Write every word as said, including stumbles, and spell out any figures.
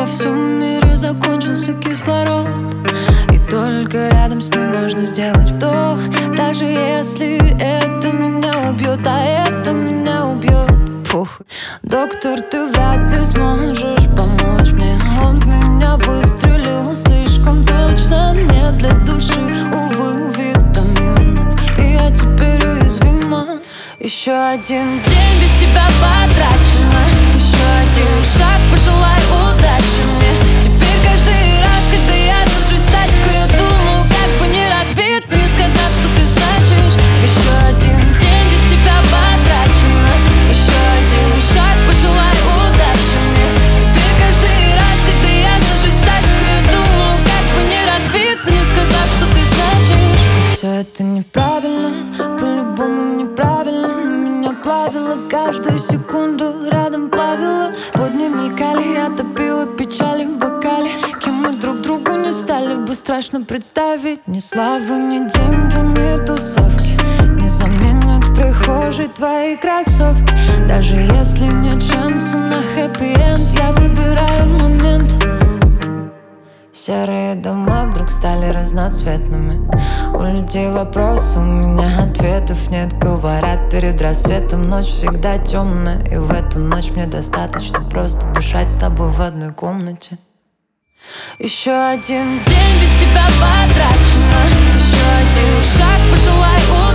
во всем мире закончился кислород, и только рядом с ним можно сделать вдох. Даже если это меня убьет, а это меня убьет. Фух. Доктор, ты вряд ли сможешь помочь мне. Он в меня выстрелил слишком точно. Мне для души, увы, витаминов, и я теперь уязвима. Еще один день без тебя потрачено. Еще один шаг, пожелай удачи мне. Теперь каждый раз, когда я сажусь в тачку, я думаю, как бы не разбиться, не сказав, что ты значишь. Еще один день без тебя потрачено. Еще один шаг, пожелай удачи мне. Теперь каждый раз, когда я сажусь в тачку, я думаю, как бы не разбиться, не сказав, что ты значишь. И все это неправильно, по-любому неправильно. Меня плавило каждую секунду, рядом плавило. Подни мелькали, я топила печали в бокале. Кем мы друг другу не стали бы страшно представить. Ни славы, ни деньги, ни тусовки не заменят в прихожей твои кроссовки. Даже если нет шанса на хэппи-энд, я выбираю момент. Серые дома вдруг стали разноцветными. У людей вопросы, у меня ответов нет. Говорят, перед рассветом ночь всегда темная, и в эту ночь мне достаточно просто дышать с тобой в одной комнате. Еще один день без тебя потрачено. Еще один шаг, пожелай удачи.